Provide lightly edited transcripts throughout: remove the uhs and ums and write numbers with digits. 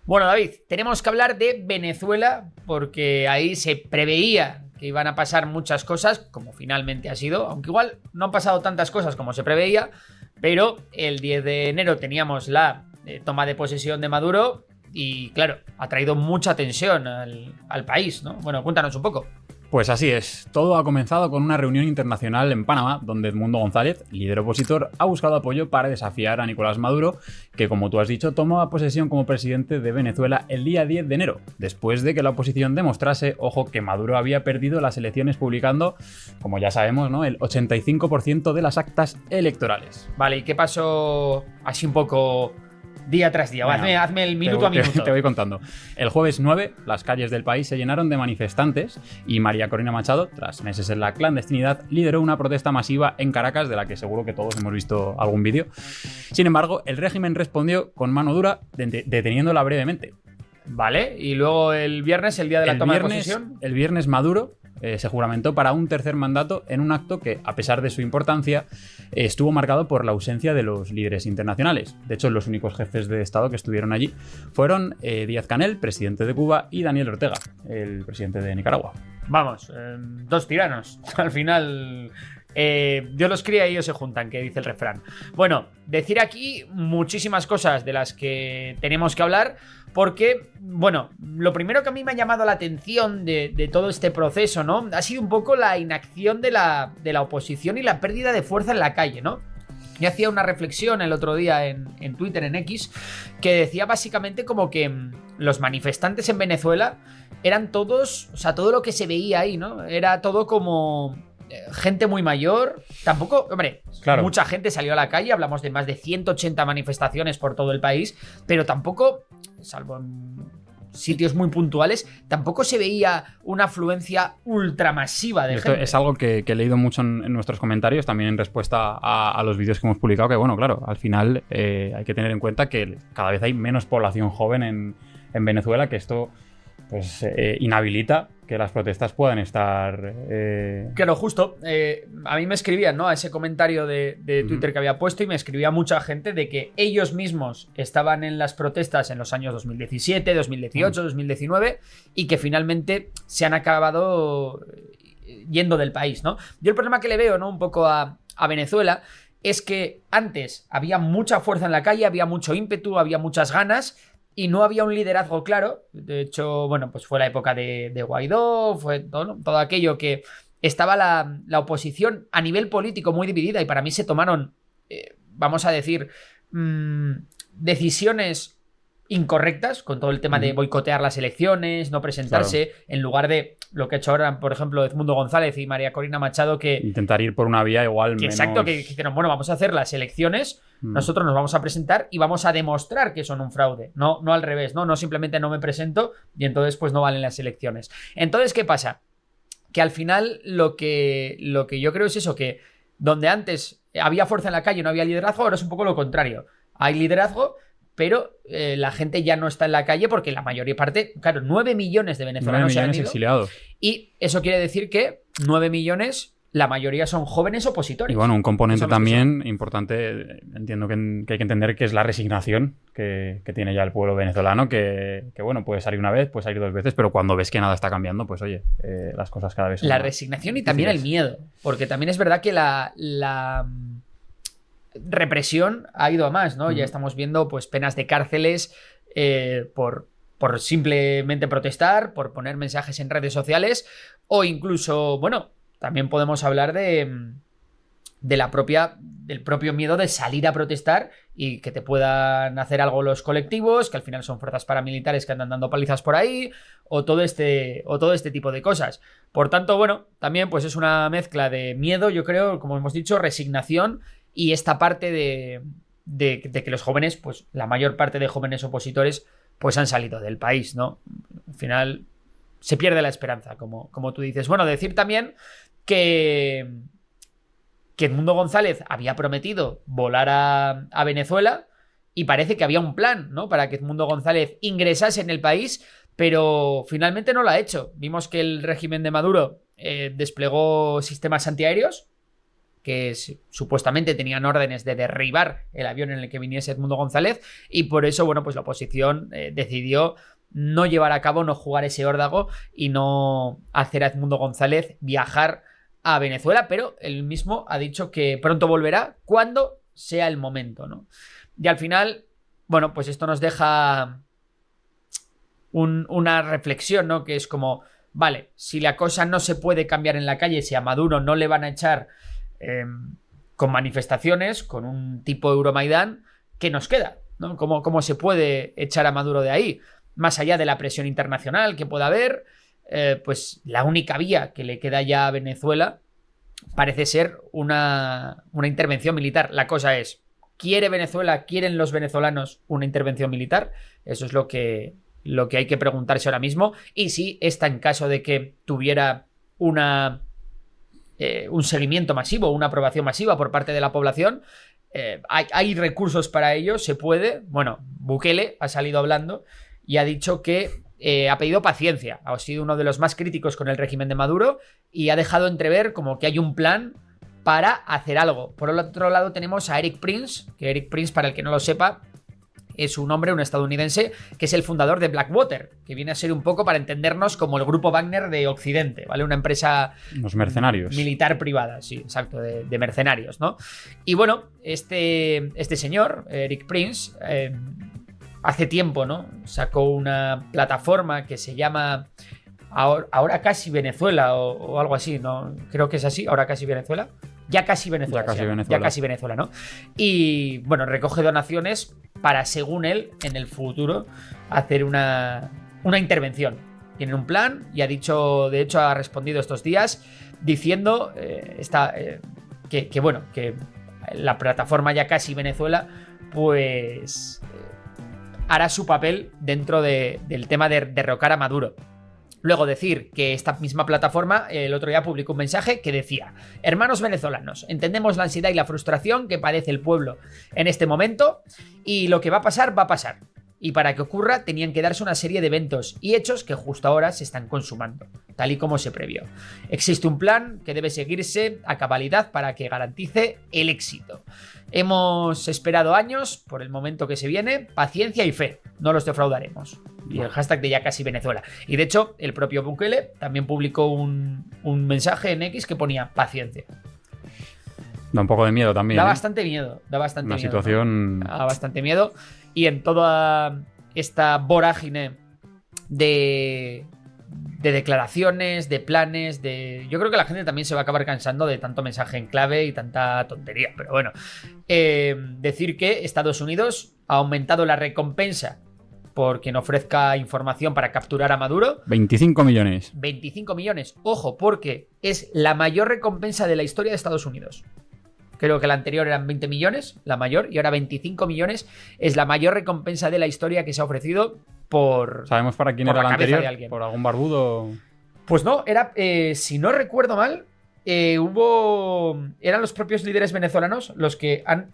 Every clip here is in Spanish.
Bueno, David, tenemos que hablar de Venezuela porque ahí se preveía que iban a pasar muchas cosas, como finalmente ha sido, aunque igual no han pasado tantas cosas como se preveía, pero el 10 de enero teníamos la toma de posesión de Maduro y, claro, ha traído mucha tensión al país, ¿no? Bueno, cuéntanos un poco. Pues así es, todo ha comenzado con una reunión internacional en Panamá, donde Edmundo González, líder opositor, ha buscado apoyo para desafiar a Nicolás Maduro, que como tú has dicho, tomó posesión como presidente de Venezuela el día 10 de enero, después de que la oposición demostrase, ojo, que Maduro había perdido las elecciones publicando, como ya sabemos, ¿no?, el 85% de las actas electorales. Vale, ¿y qué pasó así un poco día tras día? Bueno, hazme el minuto a minuto. Te voy contando. El jueves 9, las calles del país se llenaron de manifestantes y María Corina Machado, tras meses en la clandestinidad, lideró una protesta masiva en Caracas, de la que seguro que todos hemos visto algún vídeo. Sin embargo, el régimen respondió con mano dura, deteniéndola brevemente. Vale, y luego el viernes, el día de la toma de posesión. El viernes Maduro se juramentó para un tercer mandato en un acto que, a pesar de su importancia, estuvo marcado por la ausencia de los líderes internacionales. De hecho, los únicos jefes de Estado que estuvieron allí fueron Díaz-Canel, presidente de Cuba, y Daniel Ortega, el presidente de Nicaragua. Vamos, dos tiranos. Al final, Dios los cría y ellos se juntan, que dice el refrán. Bueno, decir aquí muchísimas cosas de las que tenemos que hablar, porque, bueno, lo primero que a mí me ha llamado la atención de todo este proceso, ¿no?, ha sido un poco la inacción de la oposición y la pérdida de fuerza en la calle, ¿no? Yo hacía una reflexión el otro día en Twitter, en X, que decía básicamente como que los manifestantes en Venezuela eran todos, o sea, todo lo que se veía ahí, ¿no? Era todo como gente muy mayor. Tampoco, hombre, claro, mucha gente salió a la calle, hablamos de más de 180 manifestaciones por todo el país, pero tampoco, salvo en sitios muy puntuales, tampoco se veía una afluencia ultramasiva de gente. Es algo que he leído mucho en nuestros comentarios, también en respuesta a los vídeos que hemos publicado, que bueno, claro, al final hay que tener en cuenta que cada vez hay menos población joven en Venezuela, que esto pues inhabilita que las protestas puedan estar... Claro, justo. A mí me escribían, ¿no?, a ese comentario de Twitter que había puesto, y me escribía mucha gente de que ellos mismos estaban en las protestas en los años 2017, 2018, 2019, y que finalmente se han acabado yendo del país, ¿no? Yo el problema que le veo, ¿no?, un poco a Venezuela es que antes había mucha fuerza en la calle, había mucho ímpetu, había muchas ganas, y no había un liderazgo claro. De hecho, bueno, pues fue la época de Guaidó, fue todo aquello que estaba la oposición a nivel político muy dividida, y para mí se tomaron, vamos a decir, decisiones incorrectas con todo el tema de boicotear las elecciones, no presentarse, claro, en lugar de lo que ha hecho ahora, por ejemplo, Edmundo González y María Corina Machado, que intentar ir por una vía igual menos... Exacto, que dijeron, bueno, vamos a hacer las elecciones, nosotros nos vamos a presentar y vamos a demostrar que son un fraude, no al revés, no simplemente no me presento y entonces pues no valen las elecciones. Entonces, ¿qué pasa? Que al final lo que yo creo es eso, que donde antes había fuerza en la calle, no había liderazgo, ahora es un poco lo contrario. Hay liderazgo, pero la gente ya no está en la calle porque la mayoría parte, claro, 9 millones de venezolanos se han ido, exiliados. Y eso quiere decir que 9 millones, la mayoría son jóvenes opositores. Y bueno, un componente también importante, entiendo que hay que entender, que es la resignación que tiene ya el pueblo venezolano, que bueno, puede salir una vez, puede salir dos veces, pero cuando ves que nada está cambiando, pues oye, las cosas cada vez son la más resignación y también el miedo, porque también es verdad que la represión ha ido a más, ¿no? Ya estamos viendo pues penas de cárceles por simplemente protestar, por poner mensajes en redes sociales, o incluso, bueno, también podemos hablar del propio miedo de salir a protestar y que te puedan hacer algo los colectivos, que al final son fuerzas paramilitares que andan dando palizas por ahí, o todo este tipo de cosas. Por tanto, bueno, también pues es una mezcla de miedo, yo creo, como hemos dicho, resignación, y esta parte de que los jóvenes, pues la mayor parte de jóvenes opositores, pues han salido del país, ¿no? Al final se pierde la esperanza, como tú dices. Bueno, decir también que Edmundo González había prometido volar a Venezuela, y parece que había un plan, ¿no?, para que Edmundo González ingresase en el país, pero finalmente no lo ha hecho. Vimos que el régimen de Maduro desplegó sistemas antiaéreos que supuestamente tenían órdenes de derribar el avión en el que viniese Edmundo González, y por eso, bueno, pues la oposición decidió no llevar a cabo, no jugar ese órdago y no hacer a Edmundo González viajar a Venezuela, pero él mismo ha dicho que pronto volverá cuando sea el momento, ¿no? Y al final, bueno, pues esto nos deja una reflexión, ¿no? Que es como, vale, si la cosa no se puede cambiar en la calle, si a Maduro no le van a echar con manifestaciones, con un tipo Euromaidán, ¿qué nos queda? ¿No? ¿Cómo se puede echar a Maduro de ahí? Más allá de la presión internacional que pueda haber, pues la única vía que le queda ya a Venezuela parece ser una intervención militar. La cosa es, ¿quiere Venezuela, quieren los venezolanos una intervención militar? Eso es lo que hay que preguntarse ahora mismo. Y si esta, en caso de que tuviera un seguimiento masivo, una aprobación masiva por parte de la población, hay recursos para ello, se puede. Bueno, Bukele ha salido hablando y ha dicho que ha pedido paciencia. Ha sido uno de los más críticos con el régimen de Maduro y ha dejado entrever como que hay un plan para hacer algo. Por el otro lado tenemos a Erik Prince, que Erik Prince, para el que no lo sepa, es un hombre, un estadounidense, que es el fundador de Blackwater, que viene a ser un poco, para entendernos, como el grupo Wagner de Occidente, ¿vale? Una empresa... Los mercenarios. Militar privada, sí, exacto, de mercenarios, ¿no? Y bueno, este señor, Erik Prince, hace tiempo, ¿no? Sacó una plataforma que se llama Ahora Casi Venezuela o algo así, ¿no? Creo que es así, Ahora Casi Venezuela. Ya Casi Venezuela. Ya Casi Venezuela, ¿no? Y bueno, recoge donaciones para, según él, en el futuro, hacer una intervención. Tienen un plan y ha dicho, de hecho, ha respondido estos días diciendo que bueno, que la plataforma Ya Casi Venezuela, pues hará su papel dentro del tema de derrocar a Maduro. Luego decir que esta misma plataforma el otro día publicó un mensaje que decía: hermanos venezolanos, entendemos la ansiedad y la frustración que padece el pueblo en este momento, y lo que va a pasar, va a pasar. Y para que ocurra tenían que darse una serie de eventos y hechos que justo ahora se están consumando, tal y como se previó. Existe un plan que debe seguirse a cabalidad para que garantice el éxito. Hemos esperado años por el momento que se viene, paciencia y fe, no los defraudaremos. Y el hashtag de Ya Casi Venezuela. Y de hecho, el propio Bukele también publicó un mensaje en X que ponía paciencia. Da un poco de miedo también. Da bastante miedo, da bastante miedo. Una situación... ¿no? Da bastante miedo. Y en toda esta vorágine de declaraciones, de planes, yo creo que la gente también se va a acabar cansando de tanto mensaje en clave y tanta tontería. Pero bueno, decir que Estados Unidos ha aumentado la recompensa por quien ofrezca información para capturar a Maduro. 25 millones. 25 millones. Ojo, porque es la mayor recompensa de la historia de Estados Unidos. Creo que la anterior eran 20 millones, la mayor, y ahora 25 millones es la mayor recompensa de la historia que se ha ofrecido por... ¿Sabemos para quién era la anterior? ¿Por algún barbudo? Pues no, era, si no recuerdo mal, eran los propios líderes venezolanos los que han...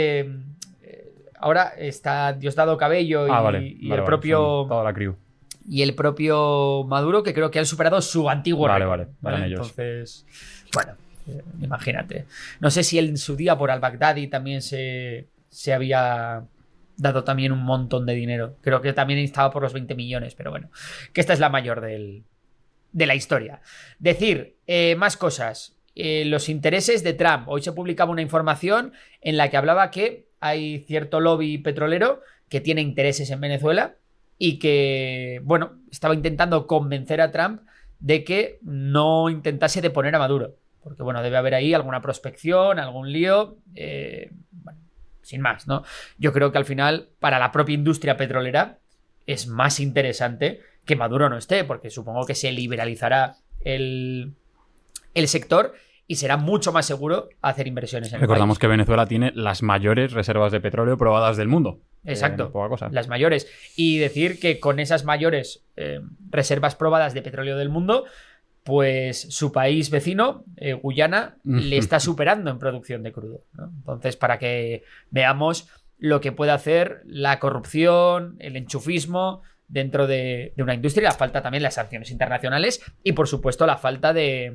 ahora está Diosdado Cabello y el propio... Toda la crew. Y el propio Maduro, que creo que han superado su antiguo récord. Vale, ellos. Entonces, bueno... imagínate. No sé si él en su día por al-Baghdadi también se había dado también un montón de dinero. Creo que también estaba por los 20 millones, pero bueno, que esta es la mayor de la historia. Decir más cosas. Los intereses de Trump. Hoy se publicaba una información en la que hablaba que hay cierto lobby petrolero que tiene intereses en Venezuela y que, bueno, estaba intentando convencer a Trump de que no intentase deponer a Maduro. Porque, bueno, debe haber ahí alguna prospección, algún lío, bueno, sin más, ¿no? Yo creo que al final, para la propia industria petrolera, es más interesante que Maduro no esté, porque supongo que se liberalizará el sector y será mucho más seguro hacer inversiones en el país. Recordamos que Venezuela tiene las mayores reservas de petróleo probadas del mundo. Exacto, poca cosa. Las mayores. Y decir que con esas mayores reservas probadas de petróleo del mundo, pues su país vecino, Guyana, le está superando en producción de crudo, ¿no? Entonces, para que veamos lo que puede hacer la corrupción, el enchufismo dentro de una industria, la falta también las sanciones internacionales y, por supuesto, la falta de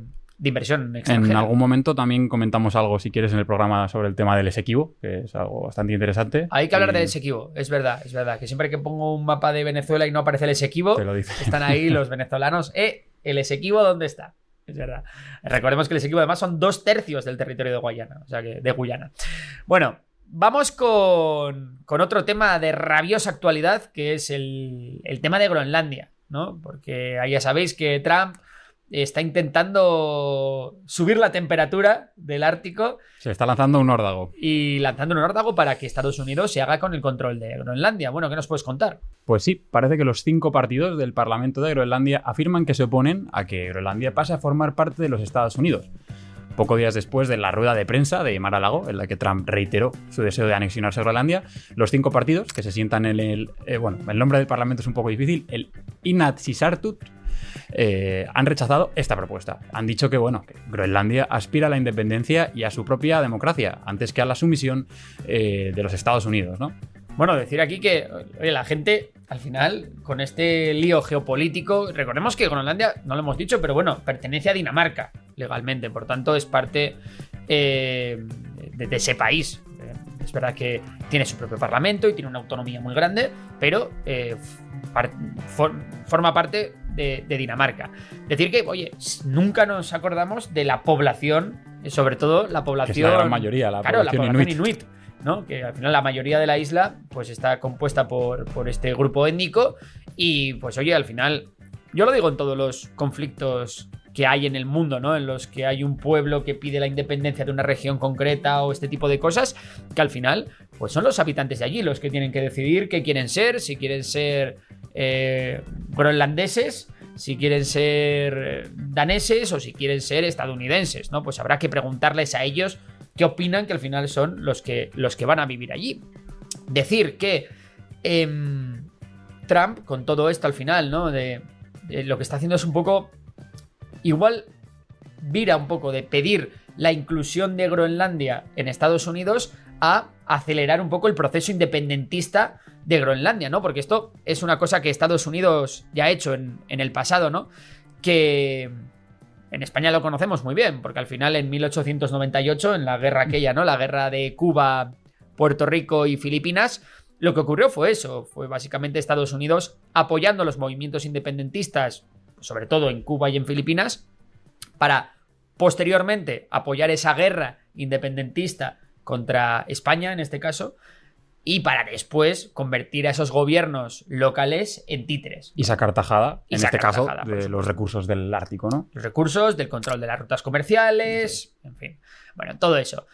inversión extranjera. En algún momento también comentamos algo, si quieres, en el programa sobre el tema del Esequibo, que es algo bastante interesante. Hay que hablar del Esequibo, es verdad, que siempre que pongo un mapa de Venezuela y no aparece el Esequibo, Te lo dice. están ahí los venezolanos. ¿El Esequibo dónde está? Es verdad. Recordemos que el Esequibo además son 2/3 del territorio de Guyana, o sea que de Guyana. Bueno, vamos con otro tema de rabiosa actualidad, que es el tema de Groenlandia, ¿no? Porque ya sabéis que Trump está intentando subir la temperatura del Ártico. Se está lanzando un órdago. Y lanzando un órdago para que Estados Unidos se haga con el control de Groenlandia. Bueno, ¿qué nos puedes contar? Pues sí, parece que los 5 partidos del Parlamento de Groenlandia afirman que se oponen a que Groenlandia pase a formar parte de los Estados Unidos. Pocos días después de la rueda de prensa de Mar-a-Lago, en la que Trump reiteró su deseo de anexionarse a Groenlandia, los 5 partidos que se sientan en el... el nombre del Parlamento es un poco difícil, el Inatsisartut, han rechazado esta propuesta. Han dicho que Groenlandia aspira a la independencia y a su propia democracia, antes que a la sumisión de los Estados Unidos, ¿no? Bueno, decir aquí que la gente, al final, con este lío geopolítico, recordemos que Groenlandia, no lo hemos dicho, pero pertenece a Dinamarca legalmente, por tanto es parte de ese país. Es verdad que tiene su propio parlamento y tiene una autonomía muy grande, pero forma parte de Dinamarca. Decir que, nunca nos acordamos de la población, sobre todo la población... Que es la gran mayoría, la población inuit, ¿no? Que al final la mayoría de la isla pues está compuesta por este grupo étnico y al final, yo lo digo en todos los conflictos que hay en el mundo, ¿no? En los que hay un pueblo que pide la independencia de una región concreta o este tipo de cosas, que al final pues son los habitantes de allí los que tienen que decidir qué quieren ser, si quieren ser groenlandeses, si quieren ser daneses o si quieren ser estadounidenses, ¿no? Pues habrá que preguntarles a ellos qué opinan, que al final son los que van a vivir allí. Decir que Trump, con todo esto al final, ¿no? De lo que está haciendo es un poco... Igual vira un poco de pedir la inclusión de Groenlandia en Estados Unidos a acelerar un poco el proceso independentista de Groenlandia, ¿no? Porque esto es una cosa que Estados Unidos ya ha hecho en el pasado, ¿no? Que en España lo conocemos muy bien, porque al final en 1898, en la guerra aquella, ¿no? La guerra de Cuba, Puerto Rico y Filipinas, lo que ocurrió fue eso, fue básicamente Estados Unidos apoyando los movimientos independentistas, sobre todo en Cuba y en Filipinas, para posteriormente apoyar esa guerra independentista contra España, en este caso, y para después convertir a esos gobiernos locales en títeres. Y sacar tajada, en este caso, de pues, los recursos del Ártico, ¿no? Los recursos, del control de las rutas comerciales, en fin. Bueno, todo eso.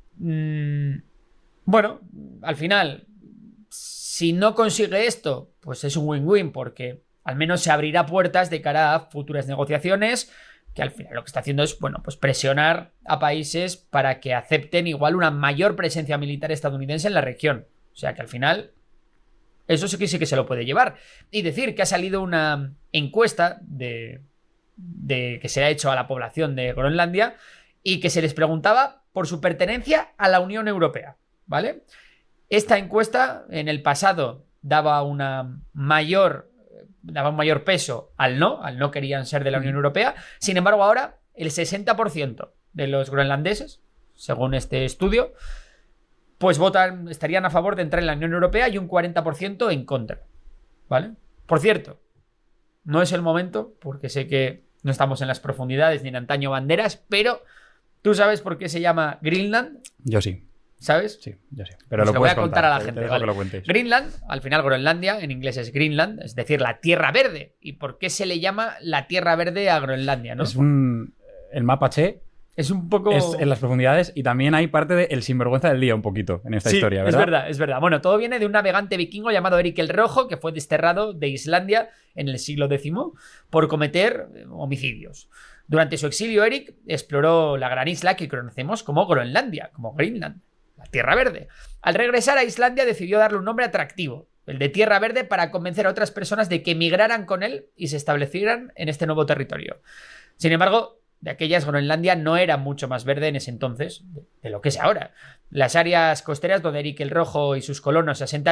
Al final, si no consigue esto, pues es un win-win, porque al menos se abrirá puertas de cara a futuras negociaciones, que al final lo que está haciendo es, pues presionar a países para que acepten igual una mayor presencia militar estadounidense en la región. O sea que al final eso sí que se lo puede llevar. Y decir que ha salido una encuesta de que se ha hecho a la población de Groenlandia y que se les preguntaba por su pertenencia a la Unión Europea, ¿vale? Esta encuesta en el pasado daba un mayor peso al no querían ser de la Unión Europea. Sin embargo, ahora el 60% de los groenlandeses, según este estudio, pues estarían a favor de entrar en la Unión Europea y un 40% en contra, ¿vale? Por cierto, no es el momento, porque sé que no estamos en las profundidades ni en antaño banderas, pero ¿tú sabes por qué se llama Greenland? Yo sí. ¿Sabes? Sí, yo sí. Pero pues lo voy a contar a la gente. Vale. Que lo cuentes. Greenland, al final Groenlandia, en inglés es Greenland, es decir, la Tierra Verde. ¿Y por qué se le llama la Tierra Verde a Groenlandia, no? El mapache es un poco... Es en las profundidades y también hay parte de el sinvergüenza del día un poquito en esta historia, ¿verdad? Es verdad. Bueno, todo viene de un navegante vikingo llamado Erik el Rojo, que fue desterrado de Islandia en el siglo X por cometer homicidios. Durante su exilio, Erik exploró la gran isla que conocemos como Groenlandia, como Greenland, la Tierra Verde. Al regresar a Islandia decidió darle un nombre atractivo, el de Tierra Verde, para convencer a otras personas de que emigraran con él y se establecieran en este nuevo territorio. Sin embargo, de aquellas, Groenlandia no era mucho más verde en ese entonces de lo que es ahora. Las áreas costeras donde Erik el Rojo y sus colonos se asentaron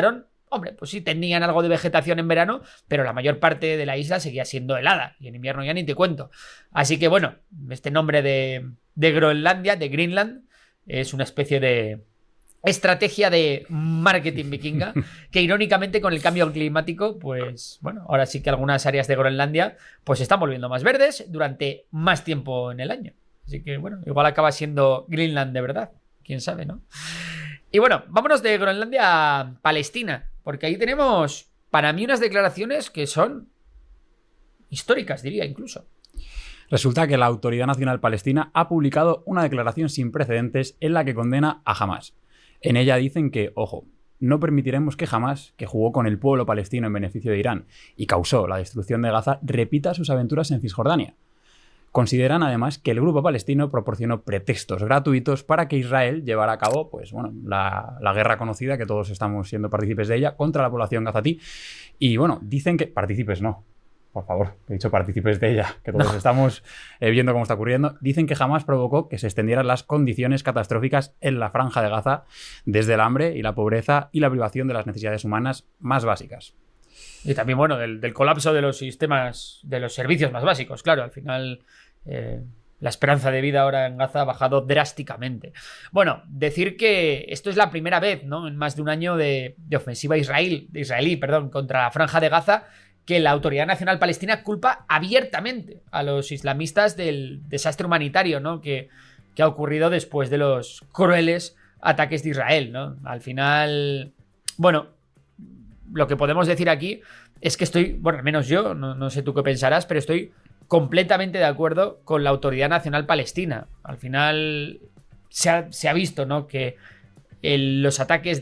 Hombre, pues sí, tenían algo de vegetación en verano, pero la mayor parte de la isla seguía siendo helada. Y en invierno ya ni te cuento. Así que bueno, este nombre de Groenlandia, de Greenland, es una especie de estrategia de marketing vikinga que irónicamente con el cambio climático, pues bueno, ahora sí que algunas áreas de Groenlandia pues se están volviendo más verdes durante más tiempo en el año. Así que bueno, igual acaba siendo Greenland de verdad. Quién sabe, ¿no? Y bueno, vámonos de Groenlandia a Palestina, porque ahí tenemos para mí unas declaraciones que son históricas, diría incluso. Resulta que la Autoridad Nacional Palestina ha publicado una declaración sin precedentes en la que condena a Hamás. En ella dicen que, ojo, no permitiremos que Hamás, que jugó con el pueblo palestino en beneficio de Irán y causó la destrucción de Gaza, repita sus aventuras en Cisjordania. Consideran además que el grupo palestino proporcionó pretextos gratuitos para que Israel llevara a cabo, pues bueno, la guerra conocida, que todos estamos siendo partícipes de ella, contra la población gazatí. Y bueno, dicen que partícipes no. Por favor, he dicho partícipes de ella, que todos estamos viendo cómo está ocurriendo. Dicen que jamás provocó que se extendieran las condiciones catastróficas en la franja de Gaza, desde el hambre y la pobreza y la privación de las necesidades humanas más básicas. Y también, bueno, del colapso de los sistemas, de los servicios más básicos. Claro, al final la esperanza de vida ahora en Gaza ha bajado drásticamente. Bueno, decir que esto es la primera vez, ¿no?, en más de un año de ofensiva israelí, contra la franja de Gaza, que la Autoridad Nacional Palestina culpa abiertamente a los islamistas del desastre humanitario, ¿no?, que ha ocurrido después de los crueles ataques de Israel, ¿no? Al final, bueno, lo que podemos decir aquí es que estoy, bueno, al menos yo, no sé tú qué pensarás, pero estoy completamente de acuerdo con la Autoridad Nacional Palestina. Al final se ha visto, ¿no?, que los ataques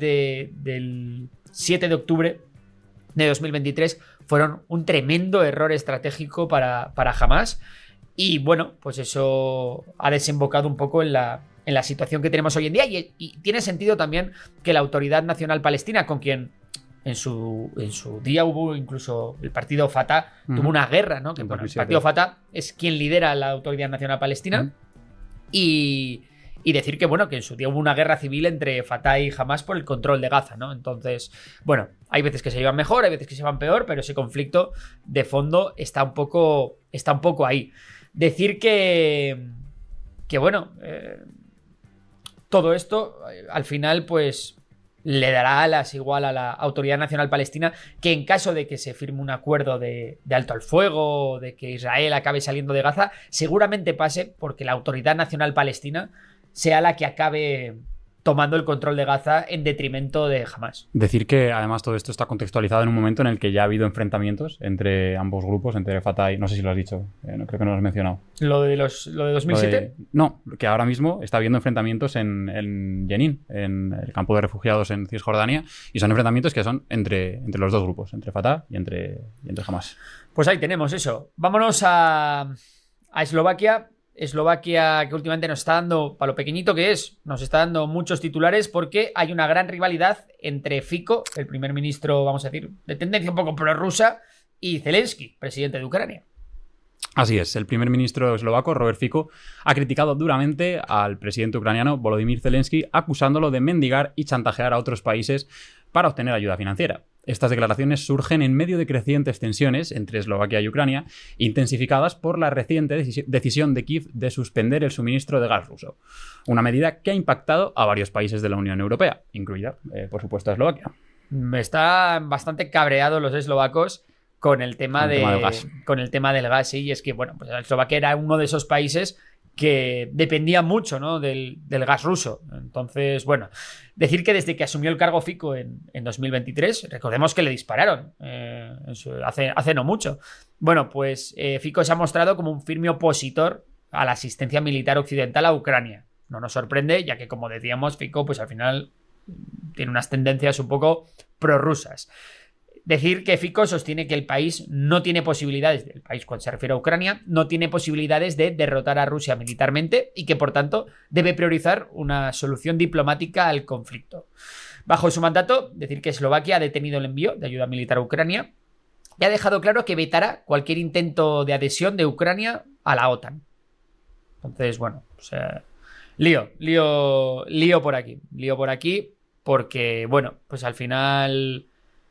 del 7 de octubre de 2023 fueron un tremendo error estratégico para Hamás. Y bueno, pues eso ha desembocado un poco en la situación que tenemos hoy en día. Y tiene sentido también que la Autoridad Nacional Palestina, con quien en su día hubo incluso el partido Fatah, tuvo una guerra, ¿no? Que, bueno, el partido Fatah es quien lidera la Autoridad Nacional Palestina. Y decir que, bueno, que en su día hubo una guerra civil entre Fatah y Hamás por el control de Gaza, ¿no? Entonces, bueno, hay veces que se llevan mejor, hay veces que se llevan peor, pero ese conflicto de fondo está un poco ahí. Decir que bueno, todo esto al final, pues le dará alas igual a la Autoridad Nacional Palestina, que en caso de que se firme un acuerdo de alto al fuego, de que Israel acabe saliendo de Gaza, seguramente pase porque la Autoridad Nacional Palestina sea la que acabe tomando el control de Gaza en detrimento de Hamás. Decir que además todo esto está contextualizado en un momento en el que ya ha habido enfrentamientos entre ambos grupos, entre Fatah y... No sé si lo has dicho, no, creo que no lo has mencionado. ¿Lo de 2007? No, que ahora mismo está habiendo enfrentamientos en Jenin, en el campo de refugiados en Cisjordania, y son enfrentamientos que son entre los dos grupos, entre Fatah y entre Hamás. Pues ahí tenemos eso. Vámonos a Eslovaquia. Eslovaquia, que últimamente nos está dando, para lo pequeñito que es, nos está dando muchos titulares porque hay una gran rivalidad entre Fico, el primer ministro, vamos a decir, de tendencia un poco prorrusa, y Zelensky, presidente de Ucrania. Así es, el primer ministro eslovaco, Robert Fico, ha criticado duramente al presidente ucraniano Volodymyr Zelensky, acusándolo de mendigar y chantajear a otros países para obtener ayuda financiera. Estas declaraciones surgen en medio de crecientes tensiones entre Eslovaquia y Ucrania, intensificadas por la reciente decisión de Kiev de suspender el suministro de gas ruso. Una medida que ha impactado a varios países de la Unión Europea, incluida, por supuesto, a Eslovaquia. Están bastante cabreados los eslovacos con el tema del gas. Con el tema del gas, sí, y es que, bueno, pues Eslovaquia era uno de esos países que dependía mucho, ¿no?, del gas ruso. Entonces, bueno, decir que desde que asumió el cargo Fico en 2023, recordemos que le dispararon hace no mucho. Bueno, pues Fico se ha mostrado como un firme opositor a la asistencia militar occidental a Ucrania. No nos sorprende, ya que, como decíamos, Fico, pues al final tiene unas tendencias un poco prorrusas. Decir que Fico sostiene que el país no tiene posibilidades, el país cuando se refiere a Ucrania, no tiene posibilidades de derrotar a Rusia militarmente y que por tanto debe priorizar una solución diplomática al conflicto. Bajo su mandato, decir que Eslovaquia ha detenido el envío de ayuda militar a Ucrania y ha dejado claro que vetará cualquier intento de adhesión de Ucrania a la OTAN. Entonces, bueno, pues, lío por aquí porque, bueno, pues al final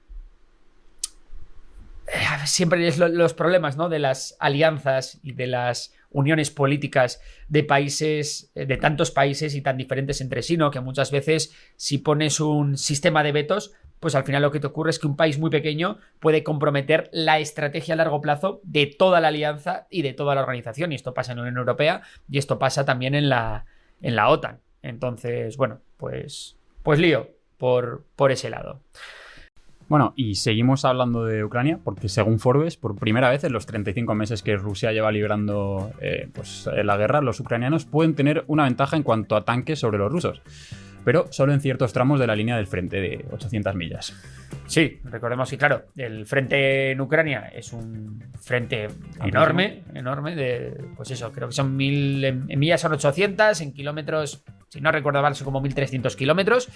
siempre es los problemas, ¿no? De las alianzas y de las uniones políticas de países, de tantos países y tan diferentes entre sí, ¿no? Que muchas veces si pones un sistema de vetos, pues al final lo que te ocurre es que un país muy pequeño puede comprometer la estrategia a largo plazo de toda la alianza y de toda la organización. Y esto pasa en la Unión Europea y esto pasa también en la OTAN. Entonces, bueno, pues lío por ese lado. Bueno, y seguimos hablando de Ucrania porque según Forbes, por primera vez en los 35 meses que Rusia lleva librando la guerra, los ucranianos pueden tener una ventaja en cuanto a tanques sobre los rusos, pero solo en ciertos tramos de la línea del frente de 800 millas. Sí, recordemos que, claro, el frente en Ucrania es un frente enorme, pues eso, creo que son 1000, en millas son 800, en kilómetros, si no recuerdo mal, son como 1300 kilómetros,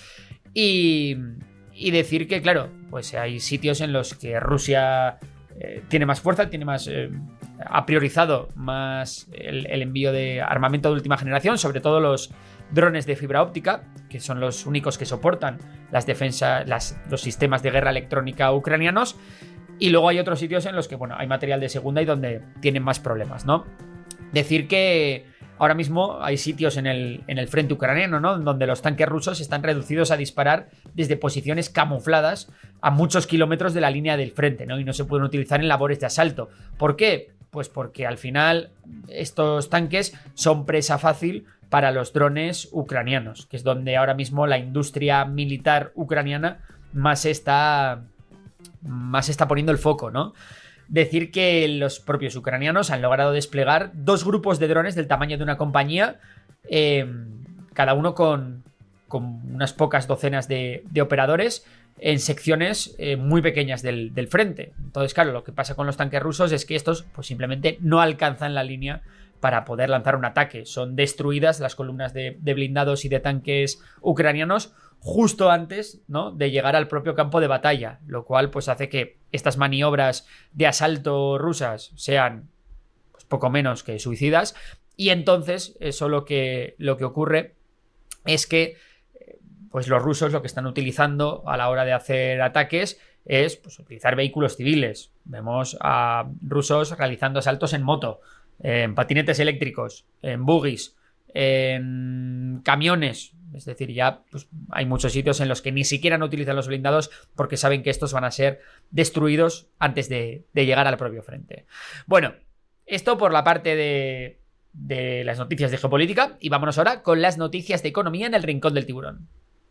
y decir que, claro, pues hay sitios en los que Rusia tiene más fuerza, ha priorizado más el envío de armamento de última generación, sobre todo los drones de fibra óptica, que son los únicos que soportan las defensas, los sistemas de guerra electrónica ucranianos. Y luego hay otros sitios en los que, bueno, hay material de segunda y donde tienen más problemas, ¿no? Decir que ahora mismo hay sitios en el frente ucraniano, ¿no? Donde los tanques rusos están reducidos a disparar desde posiciones camufladas a muchos kilómetros de la línea del frente, ¿no? Y no se pueden utilizar en labores de asalto. ¿Por qué? Pues porque al final estos tanques son presa fácil para los drones ucranianos, que es donde ahora mismo la industria militar ucraniana más está poniendo el foco, ¿no? Decir que los propios ucranianos han logrado desplegar 2 grupos de drones del tamaño de una compañía, cada uno con unas pocas docenas de operadores en secciones muy pequeñas del frente. Entonces, claro, lo que pasa con los tanques rusos es que estos pues simplemente no alcanzan la línea para poder lanzar un ataque. Son destruidas las columnas de blindados y de tanques ucranianos justo antes, ¿no?, de llegar al propio campo de batalla, lo cual pues hace que estas maniobras de asalto rusas sean pues, poco menos que suicidas, y entonces eso lo que ocurre es que pues los rusos lo que están utilizando a la hora de hacer ataques es pues, utilizar vehículos civiles. Vemos a rusos realizando asaltos en moto, en patinetes eléctricos, en buggies, en camiones. Es decir, ya pues, hay muchos sitios en los que ni siquiera no utilizan los blindados porque saben que estos van a ser destruidos antes de llegar al propio frente. Bueno, esto por la parte de las noticias de geopolítica, y vámonos ahora con las noticias de economía en el Rincón del Tiburón.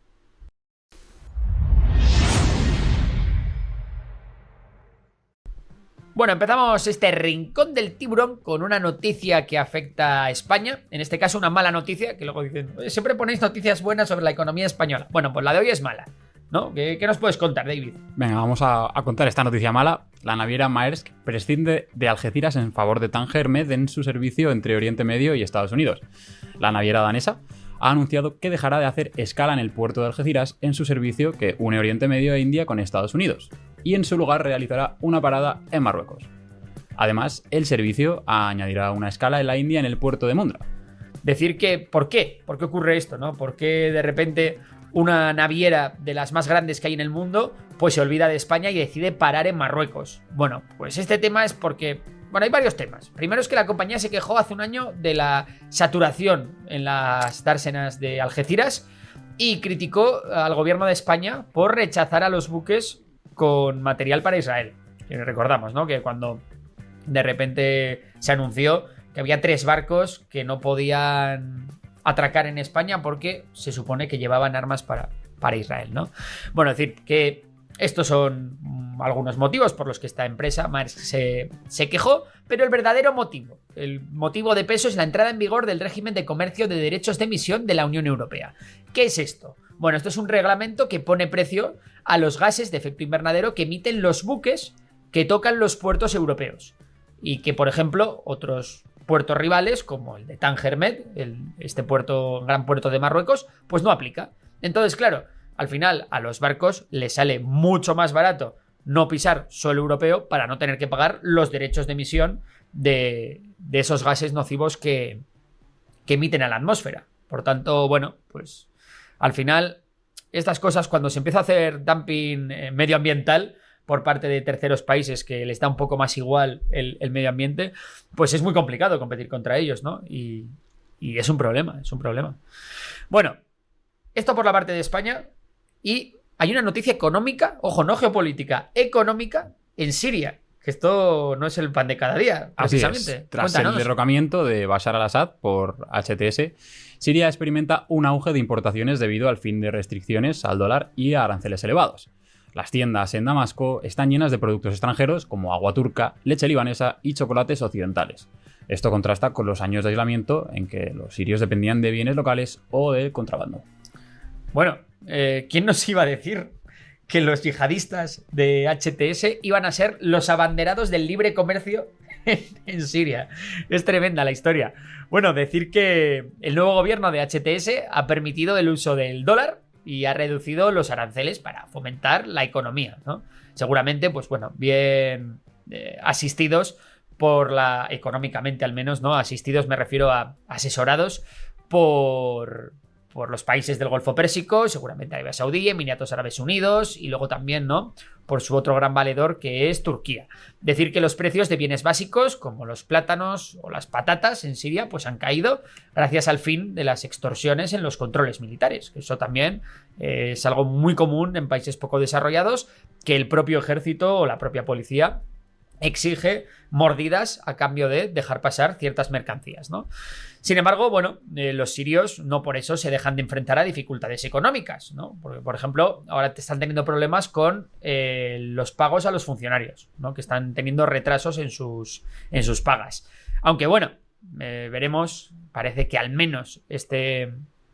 Bueno, empezamos este Rincón del Tiburón con una noticia que afecta a España. En este caso, una mala noticia, que luego dicen, siempre ponéis noticias buenas sobre la economía española. Bueno, pues la de hoy es mala, ¿no? ¿Qué nos puedes contar, David? Venga, vamos a contar esta noticia mala. La naviera Maersk prescinde de Algeciras en favor de Tanger Med en su servicio entre Oriente Medio y Estados Unidos. La naviera danesa ha anunciado que dejará de hacer escala en el puerto de Algeciras en su servicio que une Oriente Medio e India con Estados Unidos, y en su lugar realizará una parada en Marruecos. Además, el servicio añadirá una escala en la India en el puerto de Mundra. Decir que, ¿por qué? ¿Por qué ocurre esto, no? ¿Por qué de repente una naviera de las más grandes que hay en el mundo pues se olvida de España y decide parar en Marruecos? Bueno, pues este tema es porque... Bueno, hay varios temas. Primero es que la compañía se quejó hace un año de la saturación en las dársenas de Algeciras y criticó al gobierno de España por rechazar a los buques con material para Israel. Que recordamos, ¿no?, que cuando de repente se anunció que había 3 barcos que no podían atracar en España porque se supone que llevaban armas para Israel, ¿no? Bueno, es decir, que estos son algunos motivos por los que esta empresa Maersk se quejó, pero el verdadero motivo, el motivo de peso, es la entrada en vigor del régimen de comercio de derechos de emisión de la Unión Europea. ¿Qué es esto? Bueno, esto es un reglamento que pone precio a los gases de efecto invernadero que emiten los buques que tocan los puertos europeos y que, por ejemplo, otros puertos rivales, como el de Tanger Med, este puerto, gran puerto de Marruecos, pues no aplica. Entonces, claro, al final a los barcos les sale mucho más barato no pisar suelo europeo para no tener que pagar los derechos de emisión de esos gases nocivos que emiten a la atmósfera. Por tanto, bueno, pues al final estas cosas, cuando se empieza a hacer dumping medioambiental, por parte de terceros países que les da un poco más igual el medio ambiente, pues es muy complicado competir contra ellos, ¿no? Y es un problema, es un problema. Bueno, esto por la parte de España. Y hay una noticia económica, ojo, no geopolítica, económica en Siria. Que esto no es el pan de cada día, precisamente. Así es. Tras Cuéntanos. el derrocamiento de Bashar al-Assad por HTS, Siria experimenta un auge de importaciones debido al fin de restricciones al dólar y a aranceles elevados. Las tiendas en Damasco están llenas de productos extranjeros como agua turca, leche libanesa y chocolates occidentales. Esto contrasta con los años de aislamiento en que los sirios dependían de bienes locales o del contrabando. Bueno, ¿quién nos iba a decir que los yihadistas de HTS iban a ser los abanderados del libre comercio en Siria? Es tremenda la historia. Bueno, decir que el nuevo gobierno de HTS ha permitido el uso del dólar y ha reducido los aranceles para fomentar la economía, ¿no? Seguramente, pues bueno, bien asistidos por económicamente al menos, ¿no? Asistidos me refiero a asesorados por los países del Golfo Pérsico, seguramente Arabia Saudí, Emiratos Árabes Unidos y luego también, ¿no?, por su otro gran valedor que es Turquía. Decir que los precios de bienes básicos como los plátanos o las patatas en Siria pues han caído gracias al fin de las extorsiones en los controles militares. Eso también es algo muy común en países poco desarrollados, que el propio ejército o la propia policía exige mordidas a cambio de dejar pasar ciertas mercancías, ¿no? Sin embargo, bueno, los sirios no por eso se dejan de enfrentar a dificultades económicas, ¿no? Porque, por ejemplo, ahora te están teniendo problemas con los pagos a los funcionarios, ¿no? Que están teniendo retrasos en sus pagas. Aunque, bueno, veremos, parece que al menos este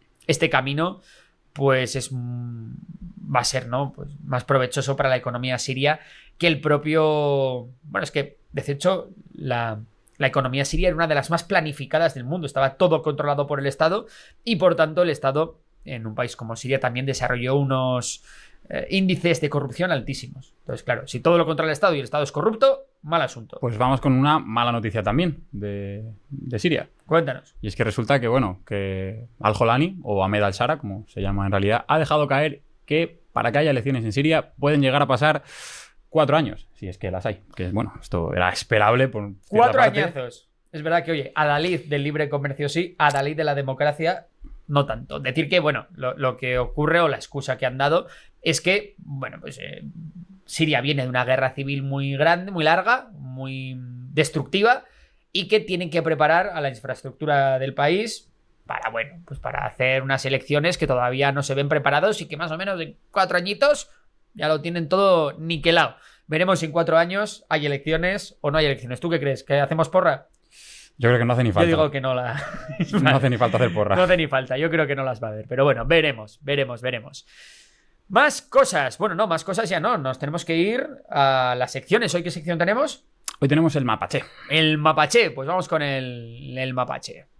camino pues va a ser, ¿no?, pues más provechoso para la economía siria que el propio... Bueno, es que, de hecho, la economía siria era una de las más planificadas del mundo. Estaba todo controlado por el Estado y, por tanto, el Estado, en un país como Siria, también desarrolló unos índices de corrupción altísimos. Entonces, claro, si todo lo controla el Estado y el Estado es corrupto, mal asunto. Pues vamos con una mala noticia también de Siria. Cuéntanos. Y es que resulta que, bueno, que Al-Jolani, o Ahmed al-Shara, como se llama en realidad, ha dejado caer que para que haya elecciones en Siria pueden llegar a pasar 4 años, si es que las hay. Que, bueno, esto era esperable por 4 añazos. Es verdad que, oye, adalid del libre comercio sí, adalid de la democracia no tanto. Decir que, bueno, lo que ocurre o la excusa que han dado es que, bueno, pues Siria viene de una guerra civil muy grande, muy larga, muy destructiva y que tienen que preparar a la infraestructura del país para, bueno, pues para hacer unas elecciones que todavía no se ven preparados y que más o menos en 4 añitos ya lo tienen todo niquelado. Veremos si en 4 años hay elecciones o no hay elecciones. ¿Tú qué crees? ¿Que hacemos porra? Yo creo que no hace ni falta. Yo digo que no la... No hace ni falta hacer porra. No hace ni falta. Yo creo que no las va a haber. Pero bueno, veremos. Más cosas. Bueno, no, más cosas ya no. Nos tenemos que ir a las secciones. ¿Hoy qué sección tenemos? Hoy tenemos el mapache. El mapache. Pues vamos con el mapache.